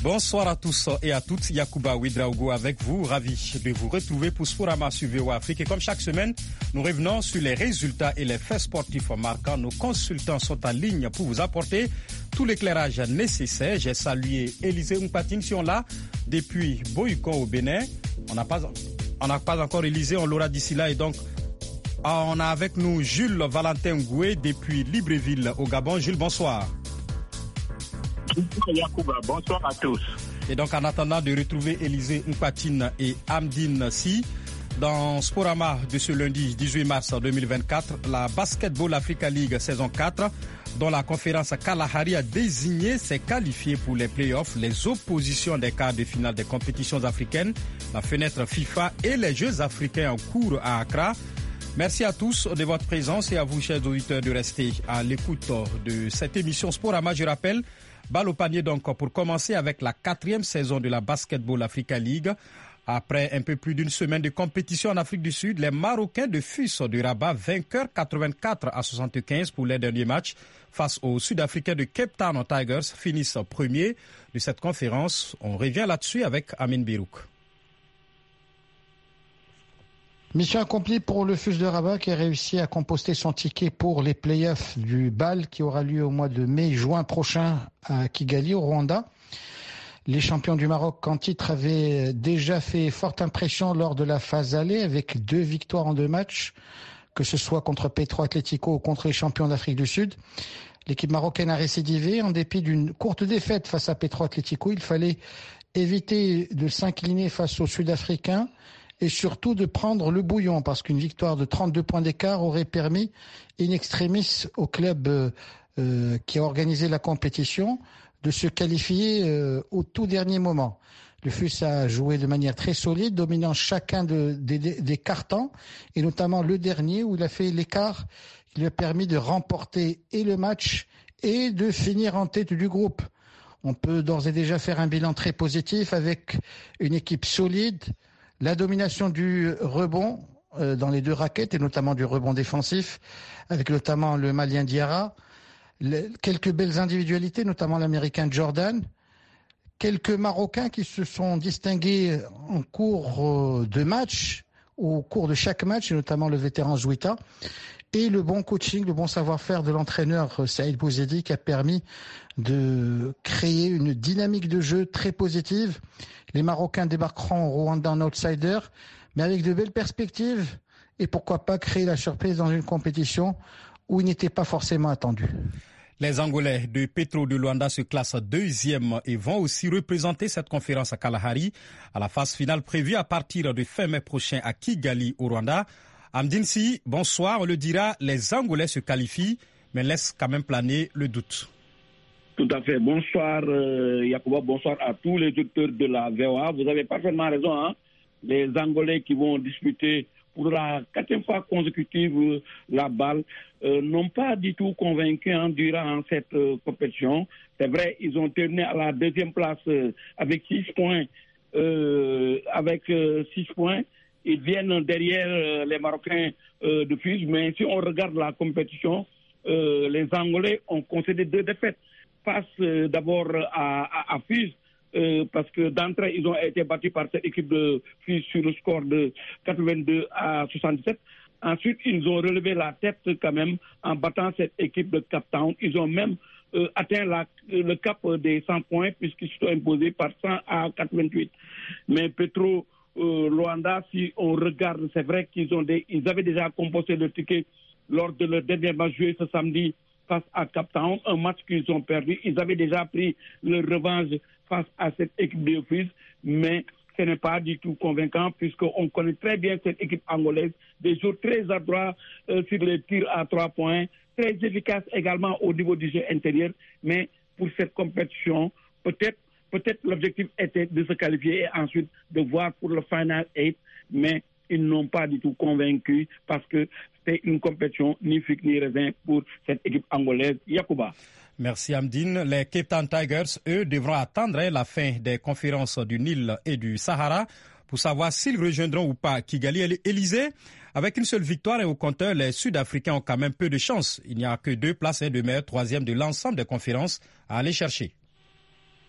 Bonsoir à tous et à toutes, Yacouba Ouedraogo avec vous, ravi de vous retrouver pour Sporama sur VOA Afrique. Et comme chaque semaine, nous revenons sur les résultats et les faits sportifs marquants. Nos consultants sont en ligne pour vous apporter tout l'éclairage nécessaire. J'ai salué Élisée Mpatine, si on l'a, depuis Boycon au Bénin. On n'a pas encore Élisée, on l'aura d'ici là. Et donc, on a avec nous Jules Valentin Goué depuis Libreville au Gabon. Jules, bonsoir. Yacouba, bonsoir à tous. Et donc en attendant de retrouver Élisée Mpatine et Amdine Si, dans Sporama de ce lundi 18 mars 2024, la Basketball Africa League saison 4, dont la conférence Kalahari a désigné ses qualifiés pour les playoffs, les oppositions des quarts de finale des compétitions africaines, la fenêtre FIFA et les Jeux africains en cours à Accra. Merci à tous de votre présence et à vous, chers auditeurs, de rester à l'écoute de cette émission Sporama. Je rappelle, balle au panier donc pour commencer avec la 4e saison de la Basketball Africa League. Après un peu plus d'une semaine de compétition en Afrique du Sud, les Marocains de FUS de Rabat, vainqueurs 84-75 pour les derniers matchs face aux Sud-Africains de Cape Town Tigers, finissent premiers de cette conférence. On revient là-dessus avec Amin Birouk. Mission accomplie pour le FUS de Rabat qui a réussi à composter son ticket pour les playoffs du BAL qui aura lieu au mois de mai-juin prochain à Kigali au Rwanda. Les champions du Maroc en titre avaient déjà fait forte impression lors de la phase aller avec 2 victoires en 2 matchs, que ce soit contre Petro Atlético ou contre les champions d'Afrique du Sud. L'équipe marocaine a récidivé en dépit d'une courte défaite face à Petro Atlético. Il fallait éviter de s'incliner face aux Sud-Africains et surtout de prendre le bouillon parce qu'une victoire de 32 points d'écart aurait permis in extremis au club qui a organisé la compétition de se qualifier au tout dernier moment. Le FUS a joué de manière très solide, dominant chacun des cartons et notamment le dernier où il a fait l'écart qui lui a permis de remporter et le match et de finir en tête du groupe. On peut d'ores et déjà faire un bilan très positif avec une équipe solide, la domination du rebond dans les 2 raquettes et notamment du rebond défensif, avec notamment le Malien Diarra, quelques belles individualités, notamment l'Américain Jordan, quelques Marocains qui se sont distingués en cours de match, au cours de chaque match, et notamment le vétéran Zouita, et le bon coaching, le bon savoir-faire de l'entraîneur Saïd Bouzedi qui a permis de créer une dynamique de jeu très positive. Les Marocains débarqueront au Rwanda en outsider, mais avec de belles perspectives et pourquoi pas créer la surprise dans une compétition où il n'était pas forcément attendu. Les Angolais de Petro de Luanda se classent 2e et vont aussi représenter cette conférence à Kalahari à la phase finale prévue à partir de fin mai prochain à Kigali au Rwanda. Amdine Si, bonsoir. On le dira, les Angolais se qualifient, mais laissent quand même planer le doute. Tout à fait. Bonsoir Yacouba, bonsoir à tous les auditeurs de la VOA. Vous avez parfaitement raison. Hein? Les Angolais qui vont disputer pour la 4e fois consécutive la balle n'ont pas du tout convaincu durant cette compétition. C'est vrai, ils ont terminé à la 2e place avec 6 points. Avec 6 points. Ils viennent derrière les Marocains de FUS, mais si on regarde la compétition, les Angolais ont concédé 2 défaites. Face d'abord à FUS, parce que d'entrée, ils ont été battus par cette équipe de FUS sur le score de 82-77. Ensuite, ils ont relevé la tête quand même en battant cette équipe de Cape Town. Ils ont même atteint le cap des 100 points puisqu'ils se sont imposés par 100-88. Mais Petro Luanda, si on regarde, c'est vrai qu'ils avaient déjà composé le ticket lors de leur dernier match joué ce samedi face à Cape Town, un match qu'ils ont perdu. Ils avaient déjà pris leur revanche face à cette équipe de FUS, mais ce n'est pas du tout convaincant puisqu'on connaît très bien cette équipe angolaise, des joueurs très adroits sur les tirs à 3 points, très efficaces également au niveau du jeu intérieur, mais pour cette compétition, peut-être l'objectif était de se qualifier et ensuite de voir pour le Final 8, mais ils n'ont pas du tout convaincu parce que c'était une compétition ni figue ni raisin pour cette équipe angolaise. Yacouba. Merci Amdine. Les Cape Town Tigers, eux, devront attendre la fin des conférences du Nil et du Sahara pour savoir s'ils rejoindront ou pas Kigali. Élysée, avec une seule victoire et au compteur, les Sud-Africains ont quand même peu de chance. Il n'y a que 2 places et de meilleurs 3e de l'ensemble des conférences à aller chercher.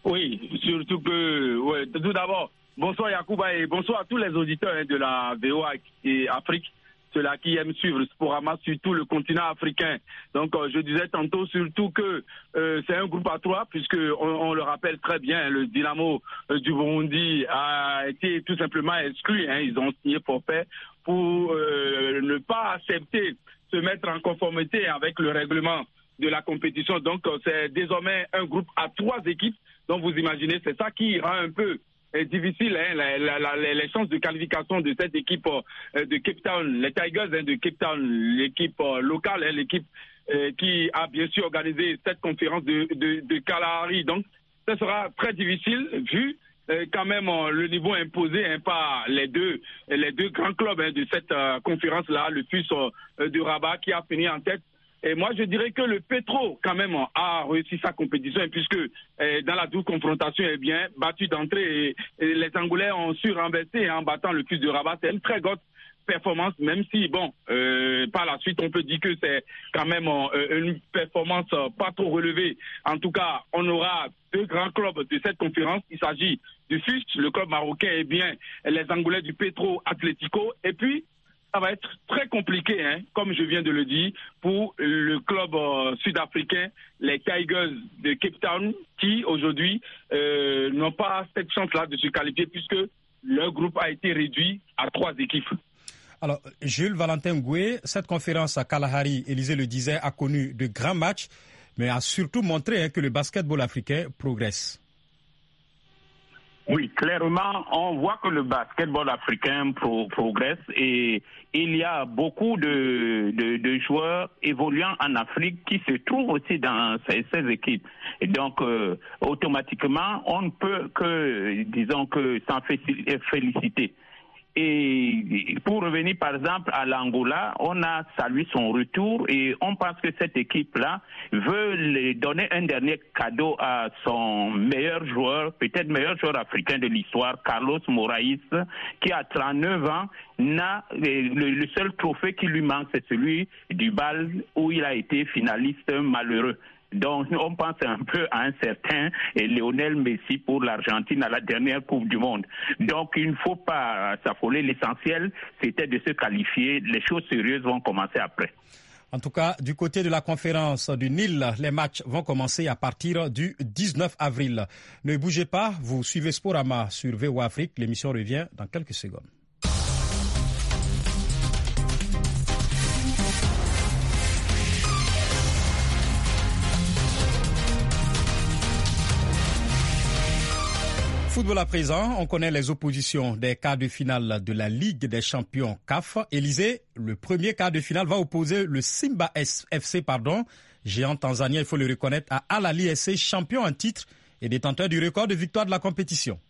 Oui, surtout que, tout d'abord, bonsoir Yacouba et bonsoir à tous les auditeurs de la VOA et Afrique, ceux-là qui aiment suivre Sporama, surtout le continent africain. Donc, je disais tantôt surtout que c'est un groupe à 3, puisque on le rappelle très bien, le Dynamo du Burundi a été tout simplement exclu. Ils ont signé forfait pour ne pas accepter se mettre en conformité avec le règlement de la compétition. Donc, c'est désormais un groupe à 3 équipes. Donc, vous imaginez, c'est ça qui rend un peu difficile les chances de qualification de cette équipe de Cape Town, les Tigers de Cape Town, l'équipe locale, l'équipe qui a bien sûr organisé cette conférence de Kalahari. Donc, ça sera très difficile vu quand même le niveau imposé par les deux grands clubs de cette conférence-là, le FUS de Rabat qui a fini en tête. Et moi, je dirais que le Petro, quand même, a réussi sa compétition, puisque dans la double confrontation, battu d'entrée, et les Angolais ont su renverser en battant le FUS de Rabat. C'est une très grosse performance, même si, par la suite, on peut dire que c'est quand même une performance pas trop relevée. En tout cas, on aura 2 grands clubs de cette conférence. Il s'agit du FUS, le club marocain, et bien les Angolais du Petro Atlético. Et puis, ça va être très compliqué, comme je viens de le dire, pour le club sud-africain, les Tigers de Cape Town, qui aujourd'hui n'ont pas cette chance-là de se qualifier puisque leur groupe a été réduit à 3 équipes. Alors, Jules Valentin Goué, cette conférence à Kalahari, Élisée le disait, a connu de grands matchs, mais a surtout montré que le basketball africain progresse. Oui, clairement, on voit que le basketball africain progresse et il y a beaucoup de joueurs évoluant en Afrique qui se trouvent aussi dans ces équipes. Et donc, automatiquement, on ne peut que, disons que, s'en féliciter. Et pour revenir par exemple à l'Angola, on a salué son retour et on pense que cette équipe-là veut lui donner un dernier cadeau à son meilleur joueur, peut-être meilleur joueur africain de l'histoire, Carlos Moraes, qui a 39 ans. Le seul trophée qui lui manque, c'est celui du BAL où il a été finaliste malheureux. Donc, on pense un peu à un certain Lionel Messi pour l'Argentine à la dernière Coupe du Monde. Donc, il ne faut pas s'affoler. L'essentiel, c'était de se qualifier. Les choses sérieuses vont commencer après. En tout cas, du côté de la conférence du Nil, les matchs vont commencer à partir du 19 avril. Ne bougez pas, vous suivez Sporama sur VOA Afrique. L'émission revient dans quelques secondes. Football à présent, on connaît les oppositions des quarts de finale de la Ligue des champions CAF. Élisée, le premier quart de finale va opposer le Simba FC, géant tanzanien, il faut le reconnaître, à Al Ahly SC, champion en titre et détenteur du record de victoire de la compétition.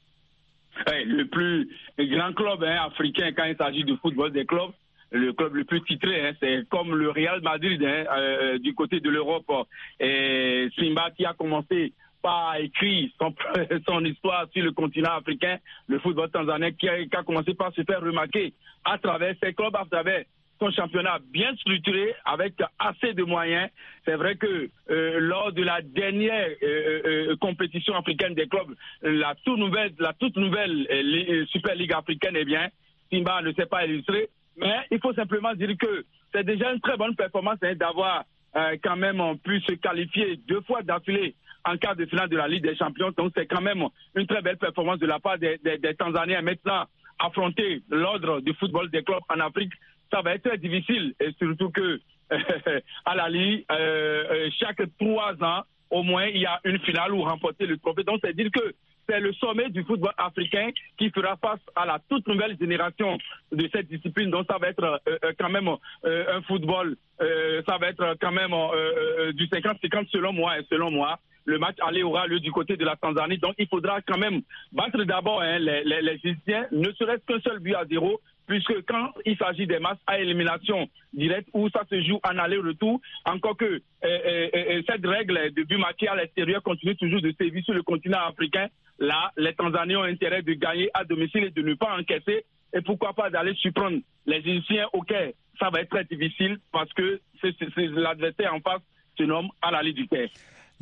Le plus grand club africain quand il s'agit de football des clubs, le club le plus titré, c'est comme le Real Madrid du côté de l'Europe. Et Simba qui a commencé pas écrit son histoire sur le continent africain, le football tanzanien qui a commencé par se faire remarquer à travers ses clubs, à travers son championnat bien structuré, avec assez de moyens. C'est vrai que lors de la dernière compétition africaine des clubs, la toute nouvelle Super Ligue africaine, Simba ne s'est pas illustré, mais il faut simplement dire que c'est déjà une très bonne performance d'avoir quand même pu se qualifier 2 fois d'affilée en quart de finale de la Ligue des Champions. Donc c'est quand même une très belle performance de la part des Tanzaniens. Maintenant, affronter l'ordre du football des clubs en Afrique, ça va être très difficile. Et surtout que à la Ligue, chaque 3 ans, au moins, il y a une finale où remporter le trophée. Donc c'est dire que c'est le sommet du football africain qui fera face à la toute nouvelle génération de cette discipline. Donc ça va être quand même un football, ça va être quand même du 50-50 selon moi. Le match aller aura lieu du côté de la Tanzanie. Donc il faudra quand même battre d'abord les Égyptiens, ne serait-ce qu'un seul but à 0, puisque quand il s'agit des matchs à élimination directe où ça se joue en aller-retour, encore que cette règle de but marqué à l'extérieur continue toujours de sévir sur le continent africain, là, les Tanzaniens ont intérêt de gagner à domicile et de ne pas encaisser. Et pourquoi pas d'aller surprendre les Égyptiens au Caire. Ça va être très difficile parce que l'adversaire en face se nomme Al Ahly du Caire.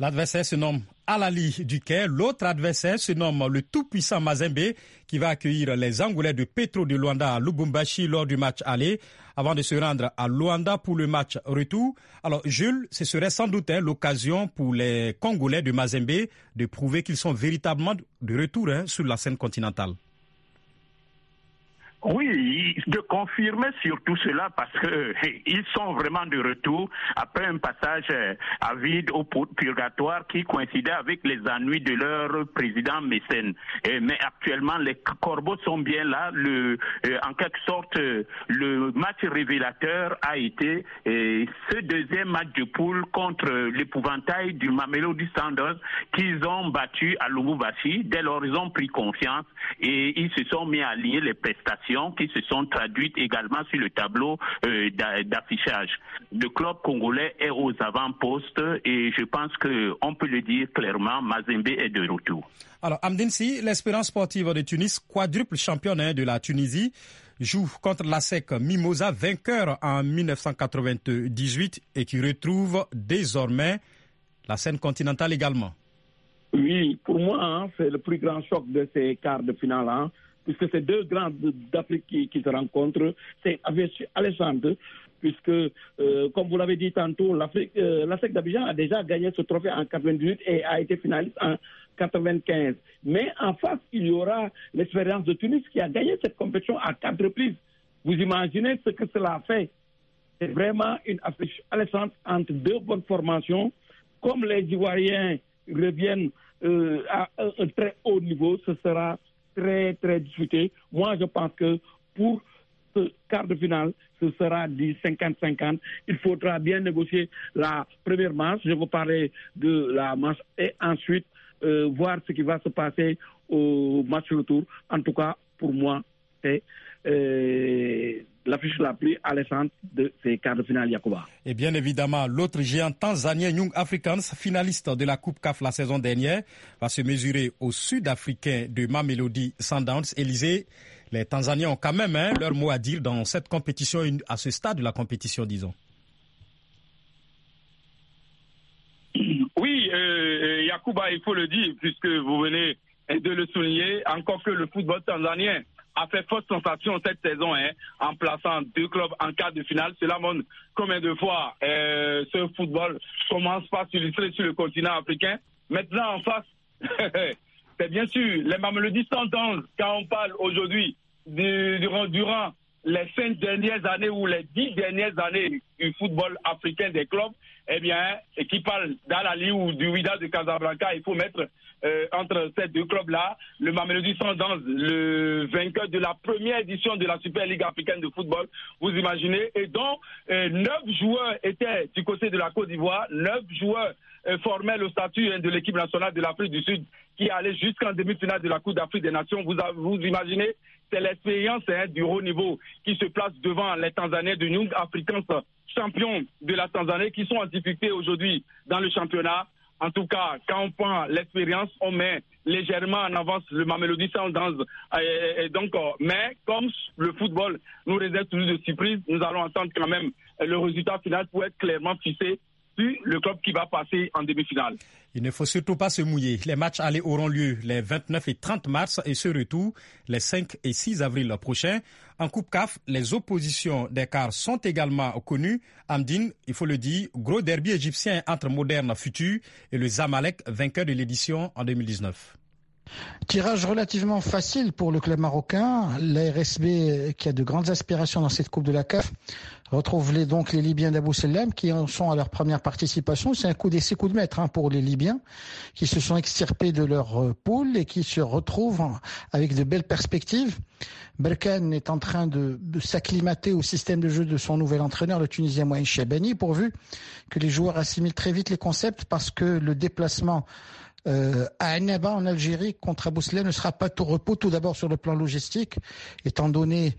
L'adversaire se nomme Al Ahly du Caire. L'autre adversaire se nomme le tout-puissant Mazembe qui va accueillir les Angolais de Petro de Luanda à Lubumbashi lors du match aller avant de se rendre à Luanda pour le match retour. Alors Jules, ce serait sans doute l'occasion pour les Congolais de Mazembe de prouver qu'ils sont véritablement de retour sur la scène continentale. Oui, de confirmer surtout cela parce que ils sont vraiment de retour après un passage à vide au purgatoire qui coïncidait avec les ennuis de leur président mécène. Mais actuellement, les Corbeaux sont bien là. En quelque sorte, le match révélateur a été ce deuxième match de poule contre l'épouvantail du Mamelodi Sundowns qu'ils ont battu à Lubumbashi. Dès lors, ils ont pris confiance et ils se sont mis à lier les prestations qui se sont traduites également sur le tableau d'affichage. Le club congolais est aux avant-postes et je pense qu'on peut le dire clairement, Mazembe est de retour. Alors, Amdine Sy, l'Espérance sportive de Tunis, quadruple championne de la Tunisie, joue contre l'ASEC Mimosa, vainqueur en 1998 et qui retrouve désormais la scène continentale également. Oui, pour moi, c'est le plus grand choc de ces quarts de finale, puisque c'est deux grands d'Afrique qui se rencontrent. C'est Alessandre, puisque, comme vous l'avez dit tantôt, l'ASEC d'Abidjan a déjà gagné ce trophée en 98 et a été finaliste en 95. Mais en face, il y aura l'Espérance de Tunis qui a gagné cette compétition à 4 reprises. Vous imaginez ce que cela fait. C'est vraiment une affiche alléchante entre deux bonnes formations. Comme les Ivoiriens reviennent à un très haut niveau, ce sera très, très disputé. Moi, je pense que pour ce quart de finale, ce sera du 50-50. Il faudra bien négocier la première manche. Je vais parler de la manche et ensuite voir ce qui va se passer au match retour. En tout cas, pour moi, c'est l'affiche la plus alléchante de ces quarts de finale, Yacouba. Et bien évidemment, l'autre géant tanzanien Young Africans, finaliste de la Coupe CAF la saison dernière, va se mesurer aux Sud-Africains de Mamelodi Sundowns. Élysée, les Tanzaniens ont quand même leur mot à dire dans cette compétition, à ce stade de la compétition, disons. Oui, Yacouba, il faut le dire, puisque vous venez de le souligner, encore que le football tanzanien a fait fausse sensation cette saison en plaçant deux clubs en quart de finale. Cela montre combien de fois ce football commence par s'illustrer sur le continent africain. Maintenant, en face, c'est bien sûr les Mamelodi Sundowns. Quand on parle aujourd'hui durant les 5 dernières années ou les 10 dernières années du football africain des clubs, eh bien, et qui parle d'Al Ahly ou du Wydad de Casablanca, il faut mettre entre ces deux clubs-là le Mamelodi Sundowns, le vainqueur de la première édition de la Super Ligue africaine de football, vous imaginez, et dont 9 joueurs étaient du côté de la Côte d'Ivoire, 9 joueurs formaient le statut de l'équipe nationale de l'Afrique du Sud qui allait jusqu'en demi-finale de la Coupe d'Afrique des Nations. Vous imaginez, c'est l'expérience du haut niveau qui se place devant les Tanzaniens de Young Africans, champions de la Tanzanie, qui sont en difficulté aujourd'hui dans le championnat. En tout cas, quand on prend l'expérience, on met légèrement en avance le Mamelodi Sundowns. Et donc, mais comme le football nous réserve toujours de surprises, nous allons attendre quand même le résultat final pour être clairement fixé sur le club qui va passer en demi-finale. Il ne faut surtout pas se mouiller. Les matchs allés auront lieu les 29 et 30 mars et ce retour les 5 et 6 avril prochains. En Coupe CAF, les oppositions des quarts sont également connues. Amdine, il faut le dire, gros derby égyptien entre Moderne Futur et le Zamalek, vainqueur de l'édition en 2019. Tirage relativement facile pour le club marocain. La RSB, qui a de grandes aspirations dans cette Coupe de la CAF, retrouve donc les Libyens d'Abou Sellam qui en sont à leur première participation. C'est un coup d'essai, coup de maître pour les Libyens qui se sont extirpés de leur poule et qui se retrouvent avec de belles perspectives. Berkane est en train de s'acclimater au système de jeu de son nouvel entraîneur, le Tunisien Mohamed Chabani, pourvu que les joueurs assimilent très vite les concepts parce que le déplacement à Annaba en Algérie contre Abou Sellam ne sera pas tout repos, tout d'abord sur le plan logistique, étant donné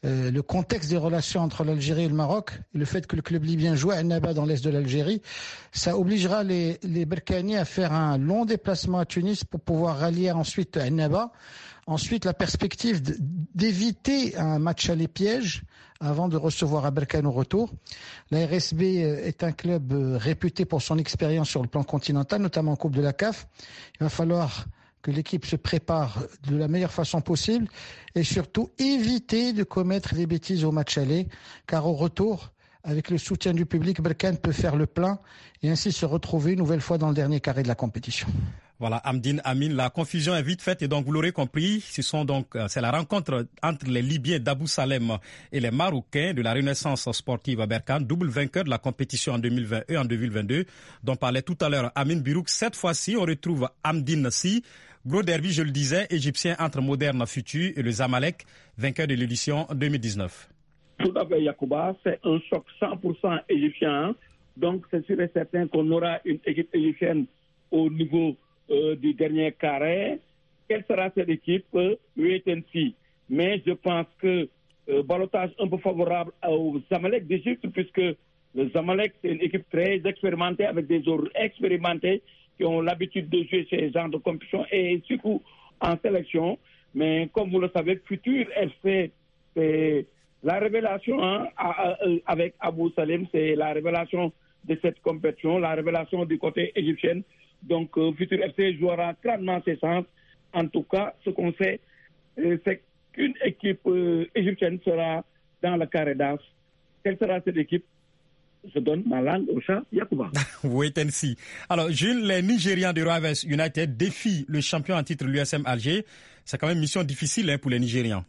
le contexte des relations entre l'Algérie et le Maroc, et le fait que le club libyen joue à Annaba dans l'est de l'Algérie, ça obligera les Berkane à faire un long déplacement à Tunis pour pouvoir rallier ensuite Annaba. Ensuite, la perspective d'éviter un match à les pièges avant de recevoir à Berkane au retour. La RSB est un club réputé pour son expérience sur le plan continental, notamment en Coupe de la CAF. Il va falloir que l'équipe se prépare de la meilleure façon possible et surtout éviter de commettre des bêtises au match aller, car au retour, avec le soutien du public, Berkane peut faire le plein et ainsi se retrouver une nouvelle fois dans le dernier carré de la compétition. Voilà, Amdine Amin, la confusion est vite faite et donc vous l'aurez compris, c'est la rencontre entre les Libyens d'Abou Salem et les Marocains de la Renaissance sportive à Berkane, double vainqueur de la compétition en 2020 et en 2022, dont parlait tout à l'heure Amin Birouk. Cette fois-ci, on retrouve Amdine Si, gros derby, je le disais, égyptien entre Moderne Futur et le Zamalek, vainqueur de l'édition 2019. Tout à fait, Yacouba, c'est un choc 100% égyptien, donc c'est sûr et certain qu'on aura une équipe égyptienne au niveau du dernier carré. Quelle sera cette équipe? Wait and see. Mais je pense que ballottage un peu favorable au Zamalek d'Égypte, puisque le Zamalek, c'est une équipe très expérimentée, avec des joueurs expérimentés qui ont l'habitude de jouer ces genres de compétition et surtout en sélection. Mais comme vous le savez, Futur FC, c'est la révélation avec Abou Salem, c'est la révélation de cette compétition, la révélation du côté égyptien. Donc, Futur FC jouera clairement ses chances. En tout cas, ce qu'on sait, c'est qu'une équipe égyptienne sera dans le carré d'as. Quelle sera cette équipe? Je donne ma langue au chat, Yacouba. Wait and see. Alors, Jules, les Nigérians de Rivers United défient le champion en titre, l'USM Alger. C'est quand même une mission difficile pour les Nigérians.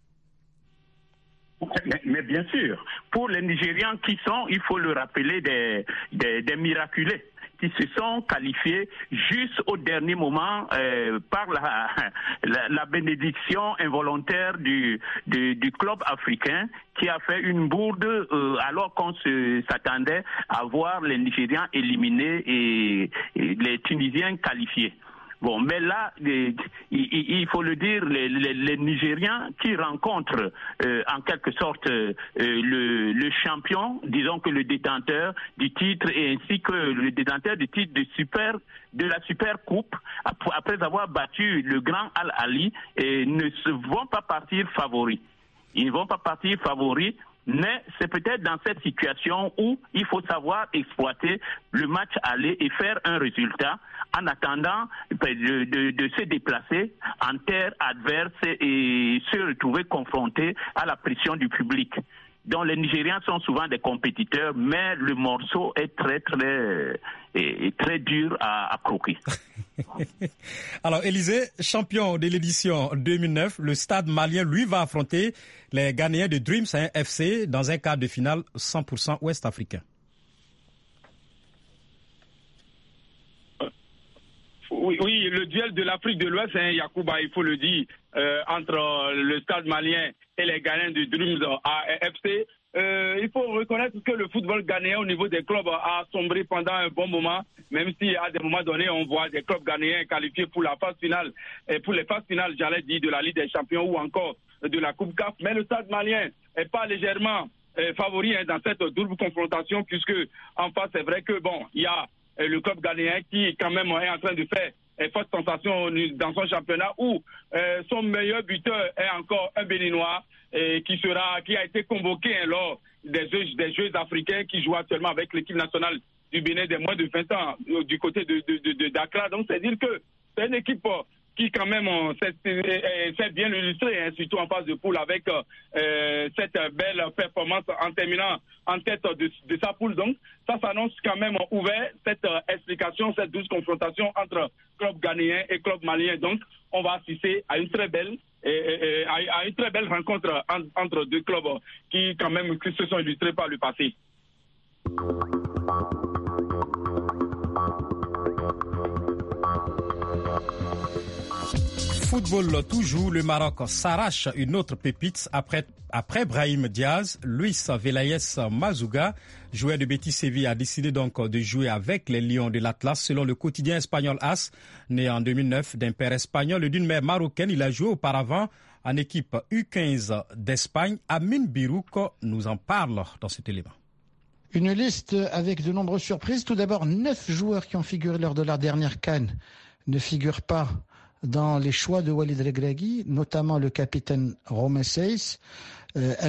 Mais bien sûr, pour les Nigérians qui sont, il faut le rappeler, des miraculés, qui se sont qualifiés juste au dernier moment par la bénédiction involontaire du club africain qui a fait une bourde alors qu'on s'attendait à voir les Nigérians éliminés et les Tunisiens qualifiés. Bon, mais là, il faut le dire, les Nigériens qui rencontrent en quelque sorte le champion, disons que le détenteur du titre, et ainsi que le détenteur du titre de la Super Coupe, après avoir battu le grand Al-Ali, ne vont pas partir favoris. Ils ne vont pas partir favoris. Mais c'est peut-être dans cette situation où il faut savoir exploiter le match aller et faire un résultat en attendant de se déplacer en terre adverse et se retrouver confronté à la pression du public. Donc les Nigérians sont souvent des compétiteurs, mais le morceau est très dur à croquer. Alors Élysée, champion de l'édition 2009, le Stade malien, lui, va affronter les Ghanéens de Dreams FC dans un quart de finale 100% ouest-africain. Oui, le duel de l'Afrique de l'Ouest, Yacouba, il faut le dire, entre le Stade malien et les Ghanéens de Dreams FC. Il faut reconnaître que le football ghanéen au niveau des clubs a sombré pendant un bon moment, même si à des moments donnés, on voit des clubs ghanéens qualifiés pour la phase finale, et pour les phases finales, j'allais dire, de la Ligue des Champions ou encore de la Coupe CAF. Mais le Stade malien n'est pas légèrement favori dans cette double confrontation, puisque en face, c'est vrai que il y a le club ghanéen qui quand même est en train de faire forte sensation dans son championnat, où son meilleur buteur est encore un Béninois qui a été convoqué lors des Jeux africains, qui joue actuellement avec l'équipe nationale du Bénin des moins de 20 ans du côté de Dakar. Donc c'est dire que c'est une équipe qui quand même s'est bien illustrée, surtout en phase de poule, avec cette belle performance en terminant en tête de sa poule. Donc ça s'annonce quand même ouvert, cette explication, cette douce confrontation entre club ghanéen et club malien. Donc on va assister à une très belle rencontre entre deux clubs qui quand même se sont illustrés par le passé. Football toujours, le Maroc s'arrache une autre pépite après Brahim Diaz. Luis Velayes Mazouga, joueur de Betis Séville, a décidé donc de jouer avec les Lions de l'Atlas. Selon le quotidien espagnol AS, né en 2009 d'un père espagnol et d'une mère marocaine, il a joué auparavant en équipe U15 d'Espagne. Amine Birouk nous en parle dans cet élément. Une liste avec de nombreuses surprises. Tout d'abord, 9 joueurs qui ont figuré lors de la dernière CAN ne figurent pas dans les choix de Walid Regragui, notamment le capitaine Romain Saiss.